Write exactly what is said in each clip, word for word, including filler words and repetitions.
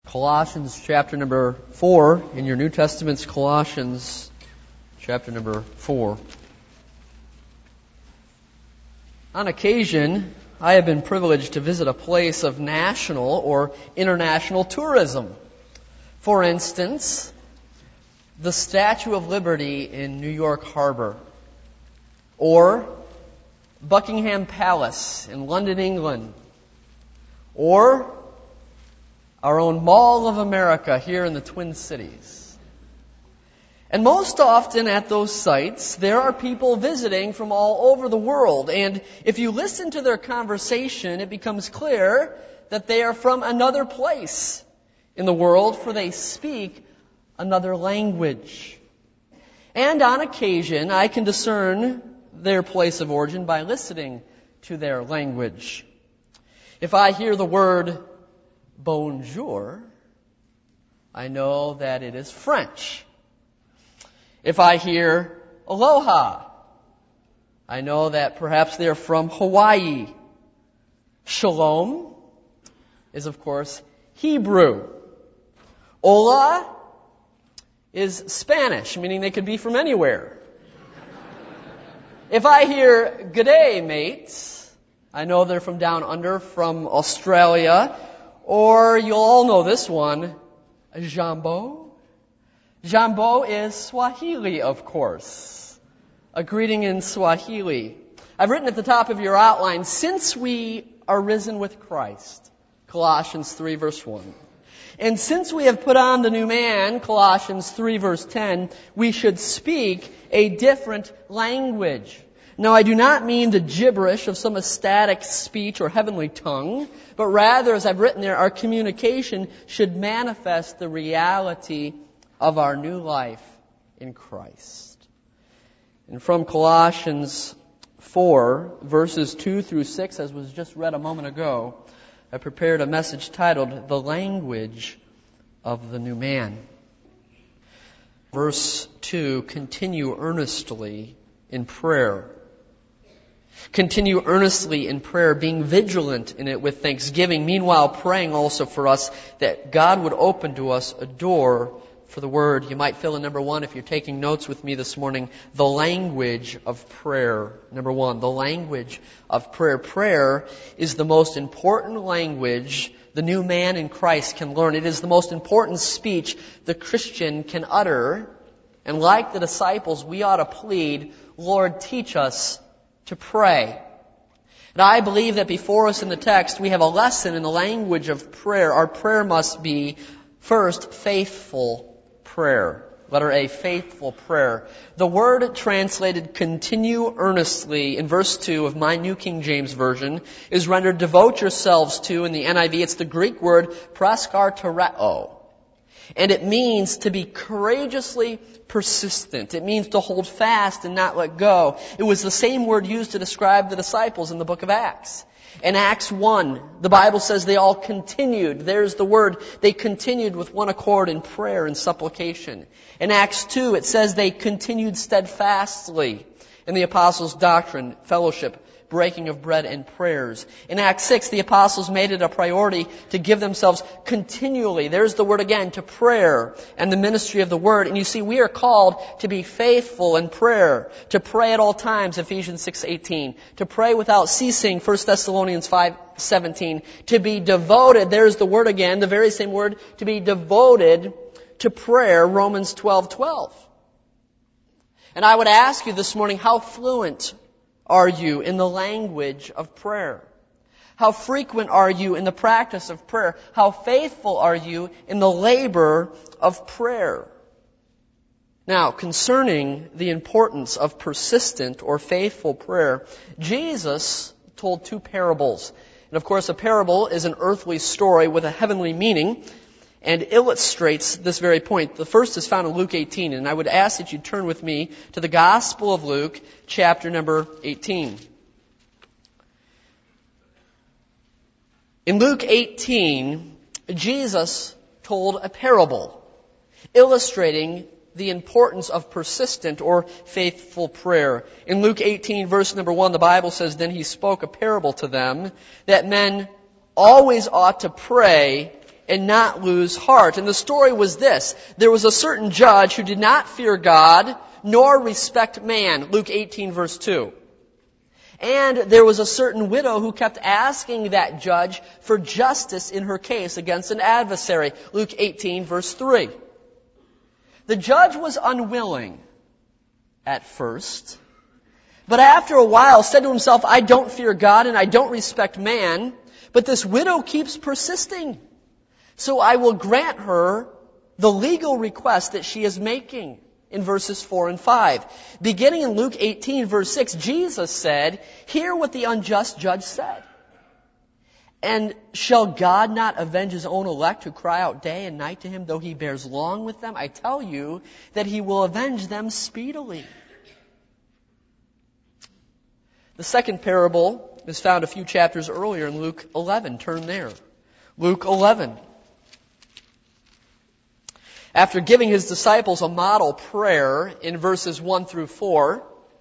Colossians chapter number four in your New Testament's Colossians chapter number four. On occasion, I have been privileged to visit a place of national or international tourism. For instance, the Statue of Liberty in New York Harbor, or Buckingham Palace in London, England, or our own Mall of America here in the Twin Cities. And most often at those sites, there are people visiting from all over the world. And if you listen to their conversation, it becomes clear that they are from another place in the world, for they speak another language. And on occasion, I can discern their place of origin by listening to their language. If I hear the word bonjour, I know that it is French. If I hear aloha, I know that perhaps they're from Hawaii. Shalom is, of course, Hebrew. Hola is Spanish, meaning they could be from anywhere. If I hear g'day, mates, I know they're from down under, from Australia. Or you'll all know this one, jambo. Jambo is Swahili, of course. A greeting in Swahili. I've written at the top of your outline, since we are risen with Christ, Colossians three verse one. And since we have put on the new man, Colossians three verse ten, we should speak a different language. Now, I do not mean the gibberish of some ecstatic speech or heavenly tongue, but rather, as I've written there, our communication should manifest the reality of our new life in Christ. And from Colossians four, verses two through six, as was just read a moment ago, I prepared a message titled, The Language of the New Man. Verse two, continue earnestly in prayer. Continue earnestly in prayer, being vigilant in it with thanksgiving. Meanwhile, praying also for us that God would open to us a door for the Word. You might fill in number one, if you're taking notes with me this morning, the language of prayer. Number one, the language of prayer. Prayer is the most important language the new man in Christ can learn. It is the most important speech the Christian can utter. And like the disciples, we ought to plead, Lord, teach us to pray. And I believe that before us in the text, we have a lesson in the language of prayer. Our prayer must be, first, faithful prayer. Letter A, faithful prayer. The word translated continue earnestly in verse two of my New King James Version is rendered devote yourselves to in the N I V. It's the Greek word proskartereo. And it means to be courageously persistent. It means to hold fast and not let go. It was the same word used to describe the disciples in the book of Acts. In Acts one, the Bible says they all continued. There's the word. They continued with one accord in prayer and supplication. In Acts two, it says they continued steadfastly in the apostles' doctrine, fellowship, breaking of bread, and prayers. In Acts six, the apostles made it a priority to give themselves continually, there's the word again, to prayer and the ministry of the word. And you see, we are called to be faithful in prayer, to pray at all times, Ephesians six eighteen, to pray without ceasing, First Thessalonians five seventeen, to be devoted, there's the word again, the very same word, to be devoted to prayer, Romans twelve twelve. And I would ask you this morning, how fluent are you in the language of prayer? How frequent are you in the practice of prayer? How faithful are you in the labor of prayer? Now, concerning the importance of persistent or faithful prayer, Jesus told two parables. And of course, a parable is an earthly story with a heavenly meaning and illustrates this very point. The first is found in Luke eighteen, and I would ask that you turn with me to the Gospel of Luke, chapter number eighteen. In Luke eighteen, Jesus told a parable illustrating the importance of persistent or faithful prayer. In Luke eighteen, verse number one, the Bible says, Then he spoke a parable to them that men always ought to pray and not lose heart. And the story was this. There was a certain judge who did not fear God nor respect man. Luke eighteen verse two. And there was a certain widow who kept asking that judge for justice in her case against an adversary. Luke eighteen verse three. The judge was unwilling at first, but after a while said to himself, I don't fear God and I don't respect man, but this widow keeps persisting. So I will grant her the legal request that she is making. In verses four and five. Beginning in Luke eighteen verse six, Jesus said, hear what the unjust judge said. And shall God not avenge his own elect who cry out day and night to him, though he bears long with them? I tell you that he will avenge them speedily. The second parable is found a few chapters earlier in Luke eleven. Turn there. Luke eleven. After giving his disciples a model prayer in verses one through four,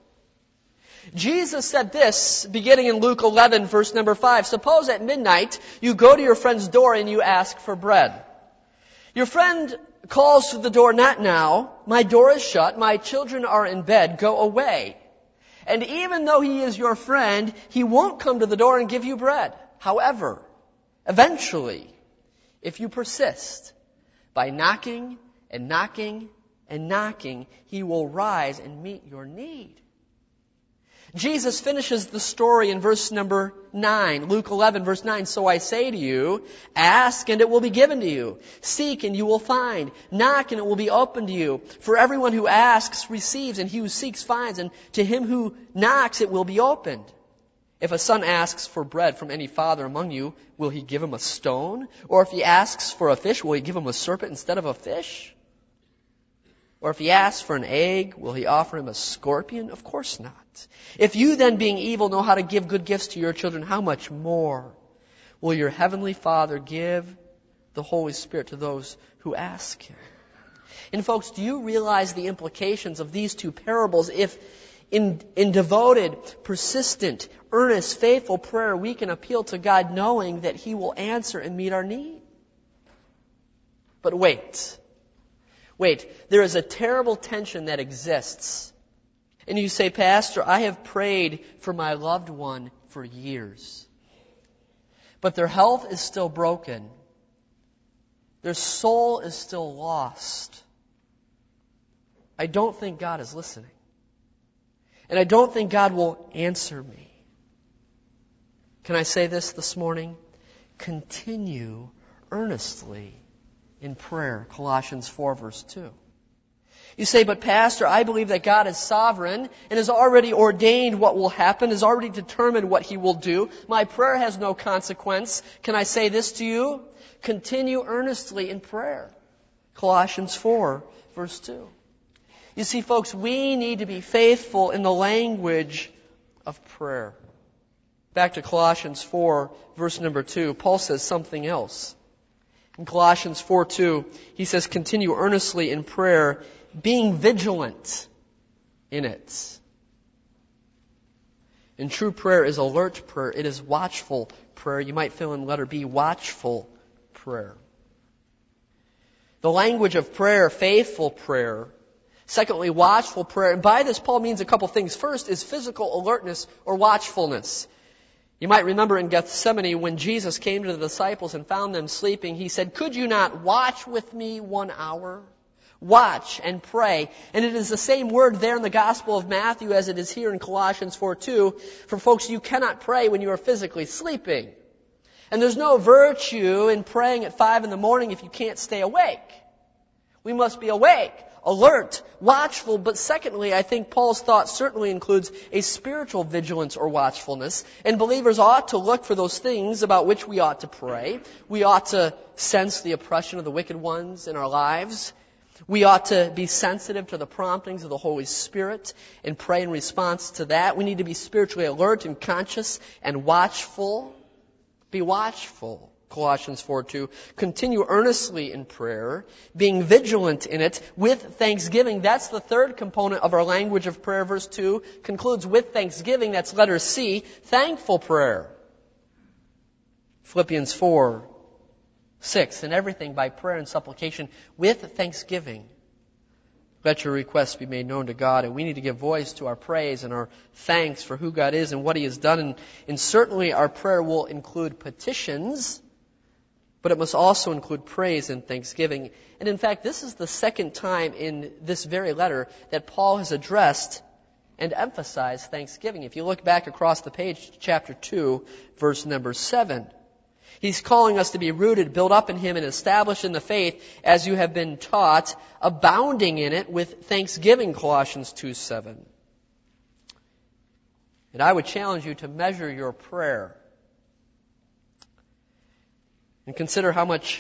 Jesus said this, beginning in Luke eleven, verse number five. Suppose at midnight you go to your friend's door and you ask for bread. Your friend calls to the door, not now. My door is shut. My children are in bed. Go away. And even though he is your friend, he won't come to the door and give you bread. However, eventually, if you persist by knocking and knocking and knocking, he will rise and meet your need. Jesus finishes the story in verse number nine, Luke eleven, verse nine. So I say to you, ask and it will be given to you. Seek and you will find. Knock and it will be opened to you. For everyone who asks receives, and he who seeks finds, and to him who knocks it will be opened. If a son asks for bread from any father among you, will he give him a stone? Or if he asks for a fish, will he give him a serpent instead of a fish? Or if he asks for an egg, will he offer him a scorpion? Of course not. If you then, being evil, know how to give good gifts to your children, how much more will your heavenly Father give the Holy Spirit to those who ask him? And folks, do you realize the implications of these two parables? If in, in devoted, persistent, earnest, faithful prayer, we can appeal to God knowing that he will answer and meet our need. But wait. Wait, there is a terrible tension that exists. And you say, Pastor, I have prayed for my loved one for years. But their health is still broken. Their soul is still lost. I don't think God is listening. And I don't think God will answer me. Can I say this this morning? Continue earnestly in prayer. Colossians four verse two. You say, but Pastor, I believe that God is sovereign and has already ordained what will happen, has already determined what he will do. My prayer has no consequence. Can I say this to you? Continue earnestly in prayer. Colossians four verse two. You see, folks, we need to be faithful in the language of prayer. Back to Colossians four verse number two, Paul says something else. In Colossians four two, he says, continue earnestly in prayer, being vigilant in it. And true prayer is alert prayer. It is watchful prayer. You might fill in letter B, watchful prayer. The language of prayer, faithful prayer. Secondly, watchful prayer. And by this, Paul means a couple things. First is physical alertness or watchfulness. You might remember in Gethsemane when Jesus came to the disciples and found them sleeping, he said, could you not watch with me one hour? Watch and pray. And it is the same word there in the Gospel of Matthew as it is here in Colossians four two. For folks, you cannot pray when you are physically sleeping. And there's no virtue in praying at five in the morning if you can't stay awake. We must be awake, alert, watchful. But secondly, I think Paul's thought certainly includes a spiritual vigilance or watchfulness. And believers ought to look for those things about which we ought to pray. We ought to sense the oppression of the wicked ones in our lives. We ought to be sensitive to the promptings of the Holy Spirit and pray in response to that. We need to be spiritually alert and conscious and watchful. Be watchful. Colossians four two. Continue earnestly in prayer, being vigilant in it with thanksgiving. That's the third component of our language of prayer. Verse two concludes with thanksgiving. That's letter C, thankful prayer. Philippians four Six, in everything by prayer and supplication with thanksgiving. Let your requests be made known to God, and we need to give voice to our praise and our thanks for who God is and what He has done. And, and certainly our prayer will include petitions, but it must also include praise and thanksgiving. And in fact, this is the second time in this very letter that Paul has addressed and emphasized thanksgiving. If you look back across the page to chapter two, verse number seven, he's calling us to be rooted, built up in Him, and established in the faith as you have been taught, abounding in it with thanksgiving, Colossians two seven. And I would challenge you to measure your prayer and consider how much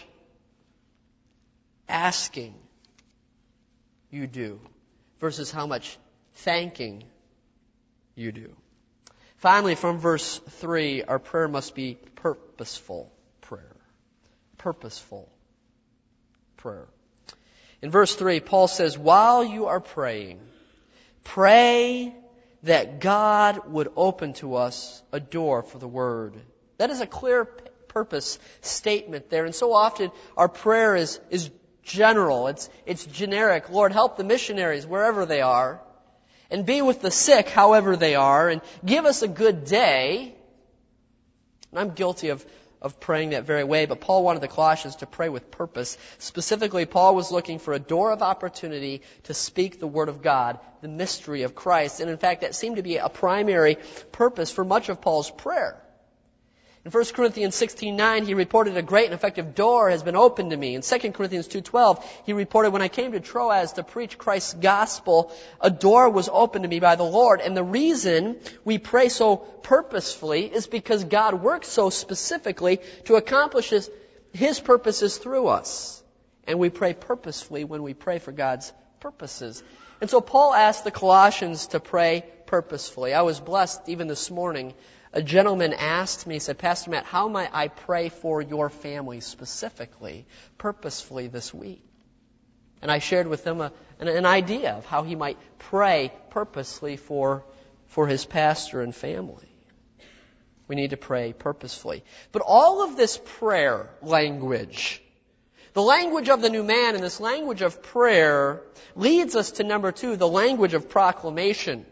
asking you do versus how much thanking you do. Finally, from verse three, our prayer must be purposeful prayer. Purposeful prayer. In verse three, Paul says, while you are praying, pray that God would open to us a door for the Word. That is a clear purpose statement there. And so often our prayer is, is general. It's, it's generic. Lord, help the missionaries wherever they are. And be with the sick however they are. And give us a good day. And I'm guilty of, of praying that very way. But Paul wanted the Colossians to pray with purpose. Specifically, Paul was looking for a door of opportunity to speak the Word of God, the mystery of Christ. And in fact, that seemed to be a primary purpose for much of Paul's prayer. In First Corinthians sixteen nine, he reported, a great and effective door has been opened to me. In Second Corinthians two twelve, he reported, when I came to Troas to preach Christ's gospel, a door was opened to me by the Lord. And the reason we pray so purposefully is because God works so specifically to accomplish His, His purposes through us. And we pray purposefully when we pray for God's purposes. And so Paul asked the Colossians to pray purposefully. I was blessed even this morning. A gentleman asked me, he said, Pastor Matt, how might I pray for your family specifically, purposefully this week? And I shared with him a, an, an idea of how he might pray purposely for, for his pastor and family. We need to pray purposefully. But all of this prayer language, the language of the new man and this language of prayer, leads us to number two, the language of proclamation.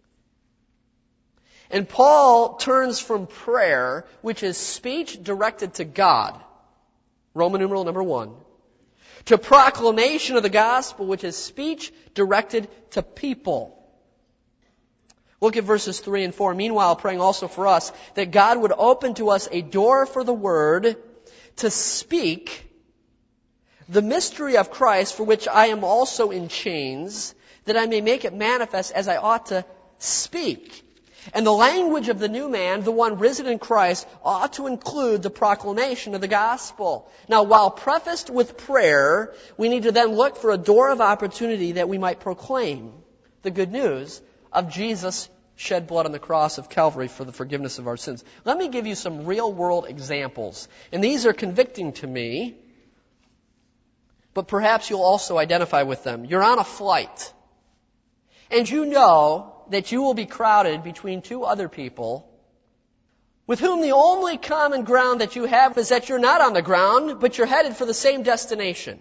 And Paul turns from prayer, which is speech directed to God, Roman numeral number one, to proclamation of the gospel, which is speech directed to people. Look at verses three and four. Meanwhile, praying also for us, that God would open to us a door for the word to speak the mystery of Christ, for which I am also in chains, that I may make it manifest as I ought to speak. And the language of the new man, the one risen in Christ, ought to include the proclamation of the gospel. Now, while prefaced with prayer, we need to then look for a door of opportunity that we might proclaim the good news of Jesus' shed blood on the cross of Calvary for the forgiveness of our sins. Let me give you some real-world examples. And these are convicting to me, but perhaps you'll also identify with them. You're on a flight, and you know that you will be crowded between two other people with whom the only common ground that you have is that you're not on the ground, but you're headed for the same destination.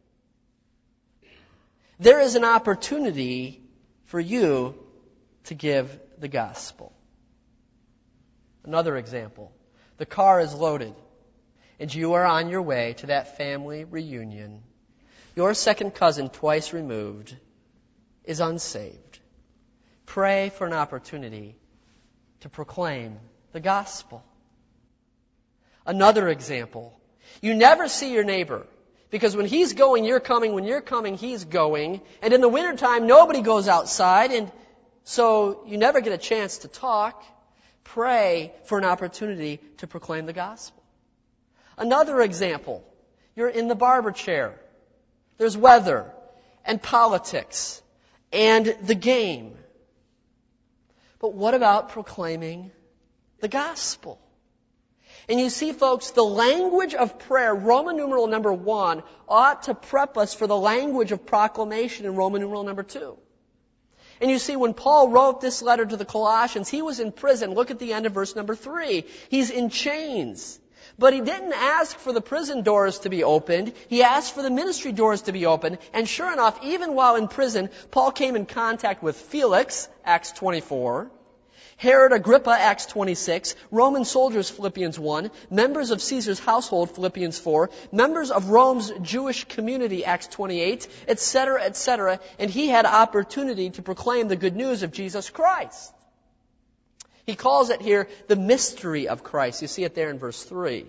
There is an opportunity for you to give the gospel. Another example. The car is loaded, and you are on your way to that family reunion. Your second cousin, twice removed, is unsaved. Pray for an opportunity to proclaim the gospel. Another example. You never see your neighbor because when he's going, you're coming. When you're coming, he's going. And in the wintertime, nobody goes outside. And so you never get a chance to talk. Pray for an opportunity to proclaim the gospel. Another example. You're in the barber chair. There's weather and politics and the game. But what about proclaiming the gospel? And you see, folks, the language of prayer, Roman numeral number one, ought to prep us for the language of proclamation in Roman numeral number two. And you see, when Paul wrote this letter to the Colossians, he was in prison. Look at the end of verse number three. He's in chains. But he didn't ask for the prison doors to be opened. He asked for the ministry doors to be opened. And sure enough, even while in prison, Paul came in contact with Felix, Acts twenty-four, Herod Agrippa, Acts twenty-six, Roman soldiers, Philippians one, members of Caesar's household, Philippians four, members of Rome's Jewish community, Acts twenty-eight, et cetera, et cetera. And he had opportunity to proclaim the good news of Jesus Christ. He calls it here the mystery of Christ. You see it there in verse three.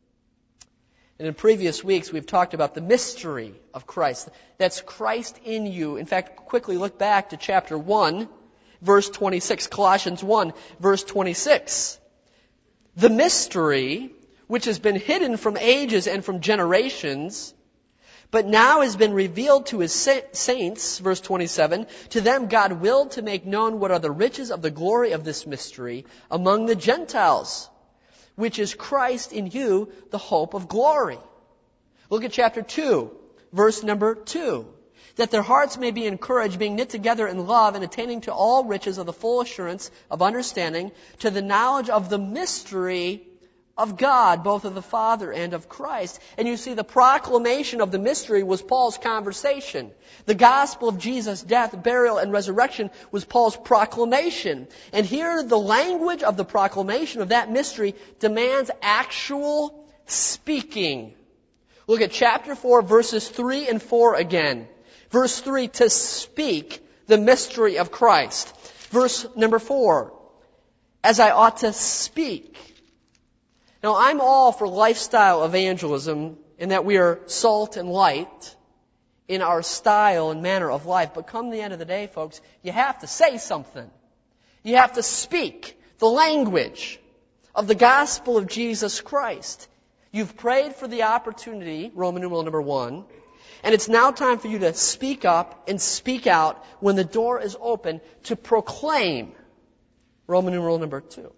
And in previous weeks, we've talked about the mystery of Christ. That's Christ in you. In fact, quickly look back to chapter one, verse twenty-six. Colossians one, verse twenty-six. The mystery, which has been hidden from ages and from generations, but now has been revealed to his saints, verse twenty-seven, to them God willed to make known what are the riches of the glory of this mystery among the Gentiles, which is Christ in you, the hope of glory. Look at chapter two, verse number two. That their hearts may be encouraged, being knit together in love and attaining to all riches of the full assurance of understanding, to the knowledge of the mystery of God, both of the Father and of Christ. And you see, the proclamation of the mystery was Paul's conversation. The gospel of Jesus' death, burial, and resurrection was Paul's proclamation. And here, the language of the proclamation of that mystery demands actual speaking. Look at chapter four, verses three and four again. Verse three, to speak the mystery of Christ. Verse number four, as I ought to speak. Now, I'm all for lifestyle evangelism in that we are salt and light in our style and manner of life. But come the end of the day, folks, you have to say something. You have to speak the language of the gospel of Jesus Christ. You've prayed for the opportunity, Roman numeral number one, and it's now time for you to speak up and speak out when the door is open to proclaim, Roman numeral number two.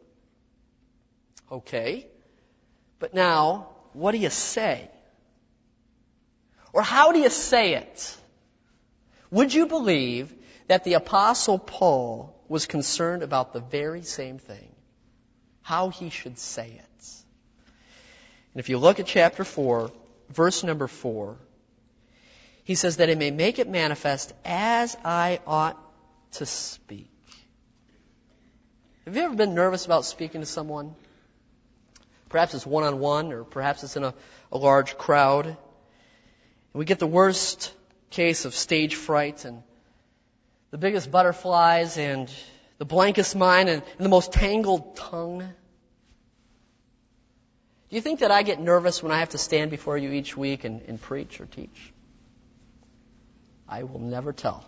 Okay. But now, what do you say? Or how do you say it? Would you believe that the Apostle Paul was concerned about the very same thing? How he should say it. And if you look at chapter four, verse number four, he says that it may make it manifest as I ought to speak. Have you ever been nervous about speaking to someone? Perhaps it's one-on-one, or perhaps it's in a, a large crowd. And we get the worst case of stage fright and the biggest butterflies and the blankest mind and, and the most tangled tongue. Do you think that I get nervous when I have to stand before you each week and, and preach or teach? I will never tell.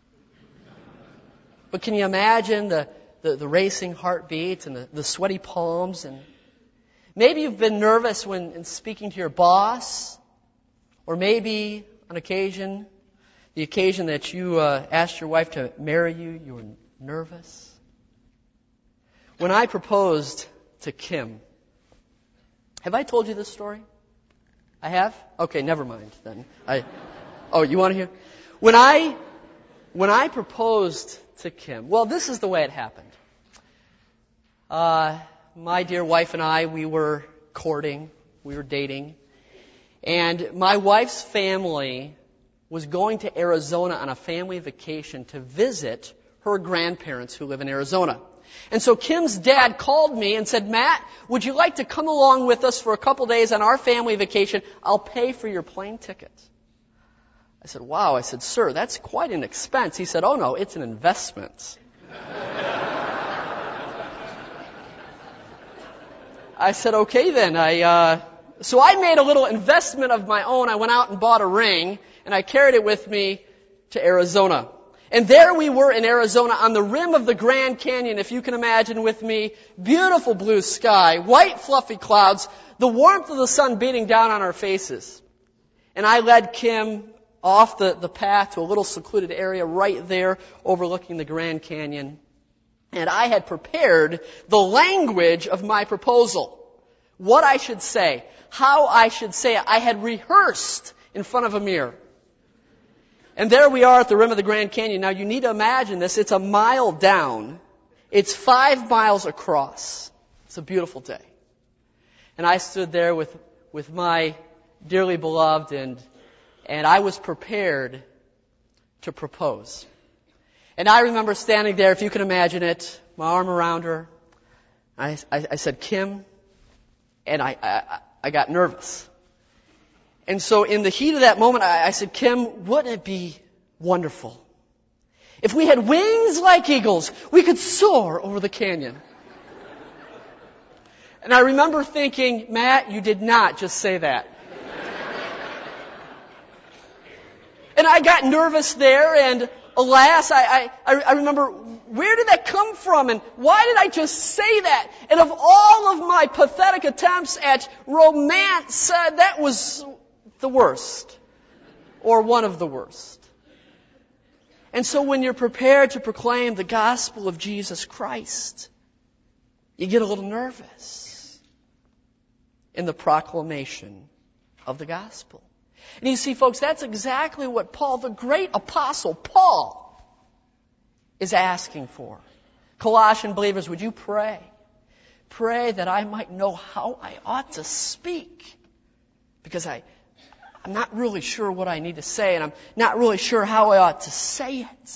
But can you imagine the, the, the racing heartbeat and the, the sweaty palms? And maybe you've been nervous when in speaking to your boss, or maybe on occasion, the occasion that you uh, asked your wife to marry you, you were nervous. When I proposed to Kim, have I told you this story? I have? Okay, never mind then. I, oh, you want to hear? When I, when I proposed to Kim, well, this is the way it happened. Uh, my dear wife and I, we were courting, we were dating, and my wife's family was going to Arizona on a family vacation to visit her grandparents who live in Arizona. And so Kim's dad called me and said, Matt, would you like to come along with us for a couple days on our family vacation? I'll pay for your plane ticket. I said, wow. I said, sir, that's quite an expense. He said, oh no, it's an investment. I said, okay then. I, uh, so I made a little investment of my own. I went out and bought a ring, and I carried it with me to Arizona. And there we were in Arizona on the rim of the Grand Canyon, if you can imagine with me. Beautiful blue sky, white fluffy clouds, the warmth of the sun beating down on our faces. And I led Kim off the, the path to a little secluded area right there overlooking the Grand Canyon. And I had prepared the language of my proposal. What I should say, how I should say it. I had rehearsed in front of a mirror. And there we are at the rim of the Grand Canyon. Now you need to imagine this. It's a mile down. It's five miles across. It's a beautiful day. And I stood there with, with my dearly beloved, and, and I was prepared to propose. And I remember standing there, if you can imagine it, my arm around her. I, I, I said, Kim, and I, I, I got nervous. And so in the heat of that moment, I, I said, Kim, wouldn't it be wonderful if we had wings like eagles, we could soar over the canyon? And I remember thinking, Matt, you did not just say that. And I got nervous there, and alas, I, I, I remember, where did that come from, and why did I just say that? And of all of my pathetic attempts at romance, uh, that was the worst, or one of the worst. And so when you're prepared to proclaim the gospel of Jesus Christ, you get a little nervous in the proclamation of the gospel. And you see, folks, that's exactly what Paul, the great apostle Paul, is asking for. Colossian believers, would you pray? Pray that I might know how I ought to speak. Because I, I'm not really sure what I need to say, and I'm not really sure how I ought to say it.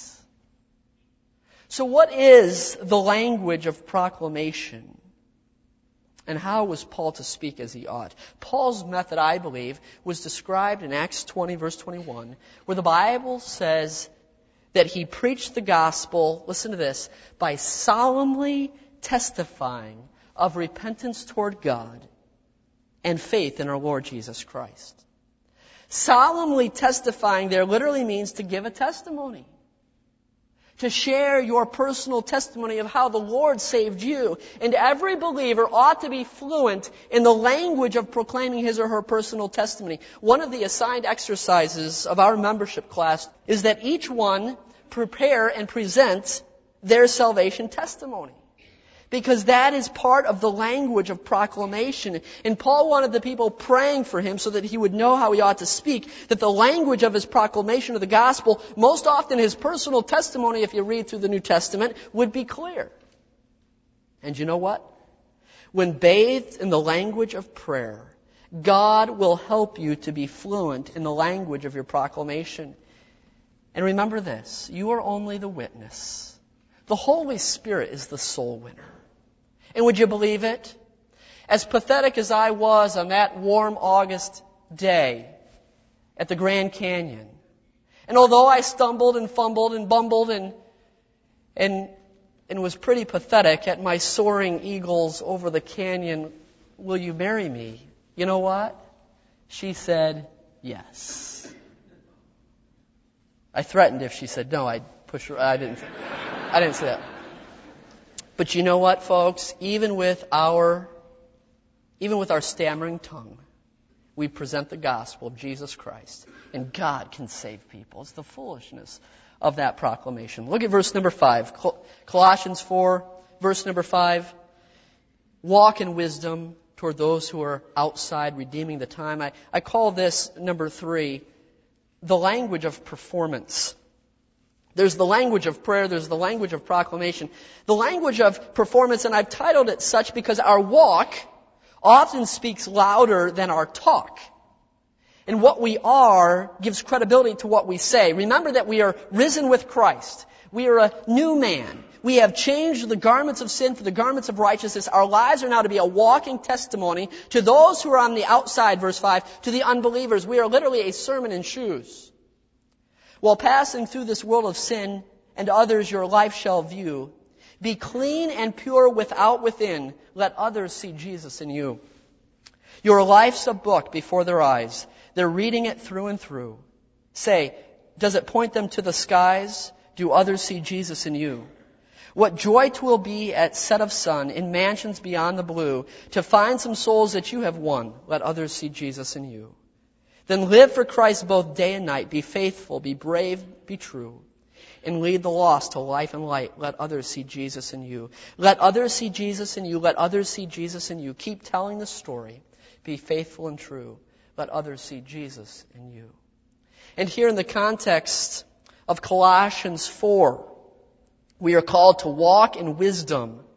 So what is the language of proclamation? And how was Paul to speak as he ought? Paul's method, I believe, was described in Acts twenty, verse twenty-one, where the Bible says that he preached the gospel, listen to this, by solemnly testifying of repentance toward God and faith in our Lord Jesus Christ. Solemnly testifying there literally means to give a testimony. To share your personal testimony of how the Lord saved you. And every believer ought to be fluent in the language of proclaiming his or her personal testimony. One of the assigned exercises of our membership class is that each one prepare and present their salvation testimony. Because that is part of the language of proclamation. And Paul wanted the people praying for him so that he would know how he ought to speak, that the language of his proclamation of the gospel, most often his personal testimony, if you read through the New Testament, would be clear. And you know what? When bathed in the language of prayer, God will help you to be fluent in the language of your proclamation. And remember this, you are only the witness. The Holy Spirit is the soul winner. And would you believe it? As pathetic as I was on that warm August day at the Grand Canyon, and although I stumbled and fumbled and bumbled and and and was pretty pathetic at my soaring eagles over the canyon, will you marry me? You know what? She said yes. I threatened if she said no, I'd push her. I didn't. I didn't say that. But you know what, folks? Even with our, even with our stammering tongue, we present the gospel of Jesus Christ, and God can save people. It's the foolishness of that proclamation. Look at verse number five. Colossians four, verse number five. Walk in wisdom toward those who are outside, redeeming the time. I, I call this, number three, the language of performance. There's the language of prayer, there's the language of proclamation. The language of performance, and I've titled it such because our walk often speaks louder than our talk. And what we are gives credibility to what we say. Remember that we are risen with Christ. We are a new man. We have changed the garments of sin for the garments of righteousness. Our lives are now to be a walking testimony to those who are on the outside, verse five, to the unbelievers. We are literally a sermon in shoes. While passing through this world of sin and others your life shall view, be clean and pure without within. Let others see Jesus in you. Your life's a book before their eyes. They're reading it through and through. Say, does it point them to the skies? Do others see Jesus in you? What joy 'twill be at set of sun in mansions beyond the blue to find some souls that you have won. Let others see Jesus in you. Then live for Christ both day and night. Be faithful, be brave, be true. And lead the lost to life and light. Let others see Jesus in you. Let others see Jesus in you. Let others see Jesus in you. Keep telling the story. Be faithful and true. Let others see Jesus in you. And here in the context of Colossians four, we are called to walk in wisdom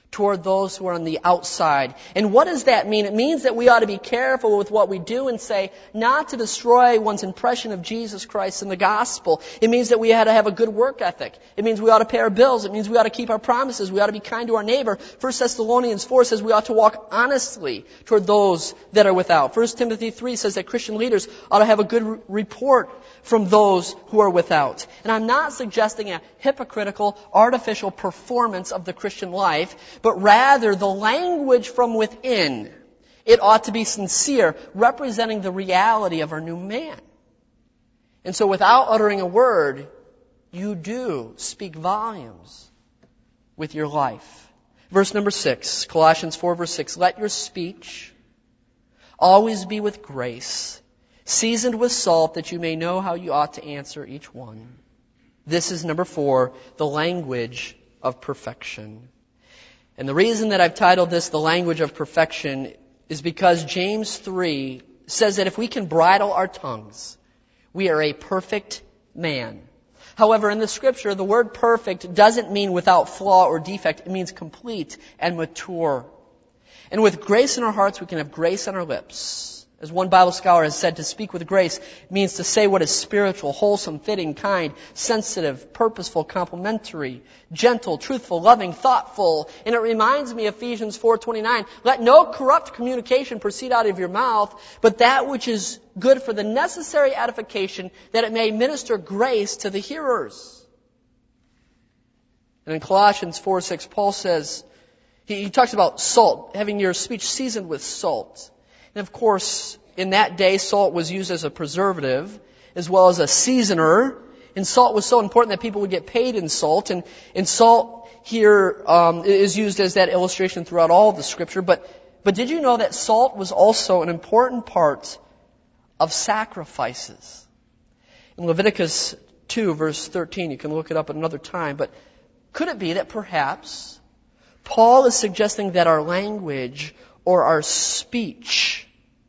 toward those who are on the outside. And what does that mean? It means that we ought to be careful with what we do and say, not to destroy one's impression of Jesus Christ and the gospel. It means that we ought to have a good work ethic. It means we ought to pay our bills. It means we ought to keep our promises. We ought to be kind to our neighbor. First Thessalonians four says we ought to walk honestly toward those that are without. First Timothy three says that Christian leaders ought to have a good report from those who are without. And I'm not suggesting a hypocritical, artificial performance of the Christian life, but rather the language from within. It ought to be sincere, representing the reality of our new man. And so without uttering a word, you do speak volumes with your life. Verse number six, Colossians four verse six, let your speech always be with grace, seasoned with salt, that you may know how you ought to answer each one. This is number four, the language of perfection. And the reason that I've titled this the language of perfection is because James three says that if we can bridle our tongues, we are a perfect man. However, in the scripture, the word perfect doesn't mean without flaw or defect. It means complete and mature. And with grace in our hearts, we can have grace on our lips. As one Bible scholar has said, to speak with grace means to say what is spiritual, wholesome, fitting, kind, sensitive, purposeful, complimentary, gentle, truthful, loving, thoughtful. And it reminds me of Ephesians four twenty-nine. Let no corrupt communication proceed out of your mouth, but that which is good for the necessary edification, that it may minister grace to the hearers. And in Colossians four six, Paul says, he, he talks about salt, having your speech seasoned with salt. And of course, in that day, salt was used as a preservative as well as a seasoner. And salt was so important that people would get paid in salt. And, and salt here um, is used as that illustration throughout all of the Scripture. But, but did you know that salt was also an important part of sacrifices? In Leviticus two, verse thirteen, you can look it up at another time. But could it be that perhaps Paul is suggesting that our language or our speech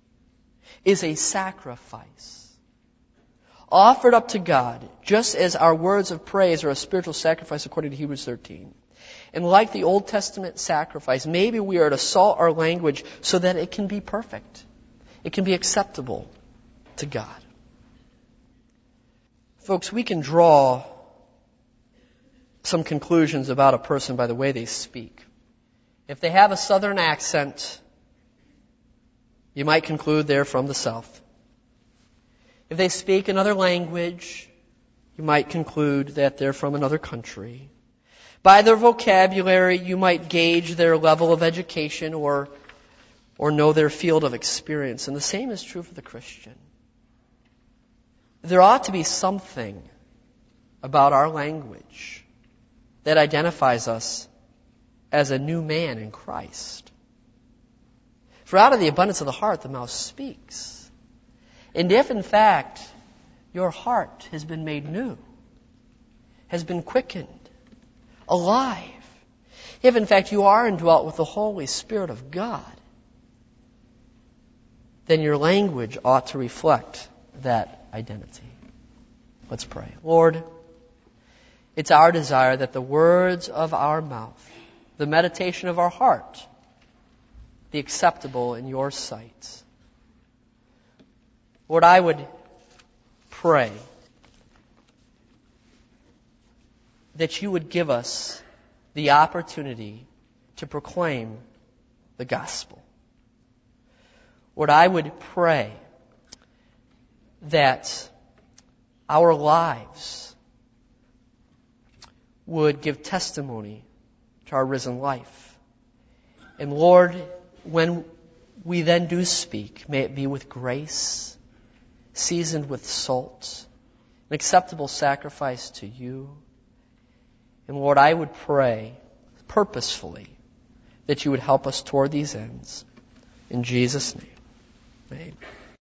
is a sacrifice offered up to God, just as our words of praise are a spiritual sacrifice according to Hebrews thirteen. And like the Old Testament sacrifice, maybe we are to salt our language so that it can be perfect. It can be acceptable to God. Folks, we can draw some conclusions about a person by the way they speak. If they have a southern accent, you might conclude they're from the South. If they speak another language, you might conclude that they're from another country. By their vocabulary, you might gauge their level of education or, or know their field of experience. And the same is true for the Christian. There ought to be something about our language that identifies us as a new man in Christ. For out of the abundance of the heart, the mouth speaks. And if, in fact, your heart has been made new, has been quickened, alive, if, in fact, you are indwelt with the Holy Spirit of God, then your language ought to reflect that identity. Let's pray. Lord, it's our desire that the words of our mouth, the meditation of our heart, be acceptable in your sight. Lord, I would pray that you would give us the opportunity to proclaim the gospel. Lord, I would pray that our lives would give testimony to our risen life. And Lord, when we then do speak, may it be with grace, seasoned with salt, an acceptable sacrifice to you. And Lord, I would pray purposefully that you would help us toward these ends. In Jesus' name, amen.